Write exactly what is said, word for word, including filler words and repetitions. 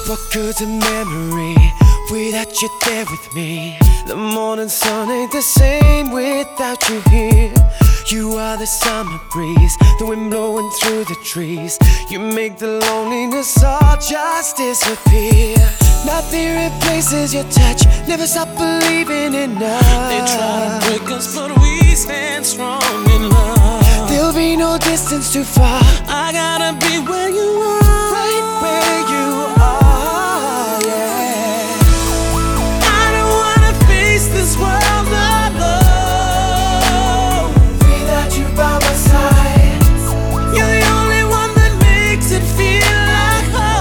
What good's a memory without you there with me? The morning sun ain't the same without you here. You are the summer breeze, the wind blowing through the trees. You make the loneliness all just disappear. Nothing replaces your touch, never stop believing in love. They try to break us, but we stand strong in love. There'll be no distance too far. I gotta be where you are.